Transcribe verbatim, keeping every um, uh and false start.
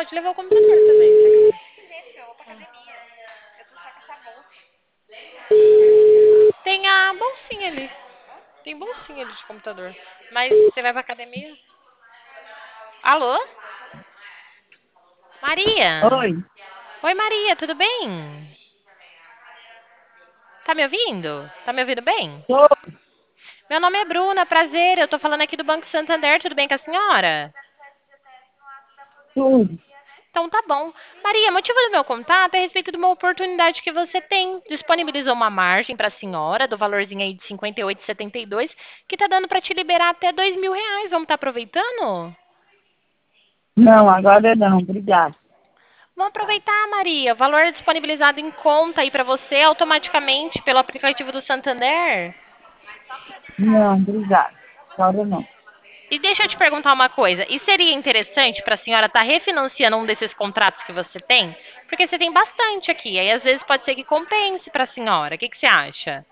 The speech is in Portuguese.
pode levar o computador também, se você quiser. Tem a bolsinha ali. Tem bolsinha ali de computador. Mas você vai pra academia? Alô? Maria? Oi, Oi, Maria, tudo bem? Tá me ouvindo? Tá me ouvindo bem? tô, Meu nome é Bruna, prazer. Eu tô falando aqui do Banco Santander, tudo bem com a senhora? tudo. Então tá bom. Maria, motivo do meu contato é a respeito de uma oportunidade que você tem. Disponibilizou uma margem para a senhora, do valorzinho aí de cinquenta e oito e setenta e dois, que tá dando para te liberar até dois mil reais. Vamos estar aproveitando? Não, agora não, obrigado. Vamos aproveitar, Maria. O valor é disponibilizado em conta aí para você automaticamente pelo aplicativo do Santander. Não, obrigado. Agora não. E deixa eu te perguntar uma coisa. E seria interessante para a senhora estar refinanciando um desses contratos que você tem? Porque você tem bastante aqui. Aí às vezes pode ser que compense para a senhora. O que, que você acha?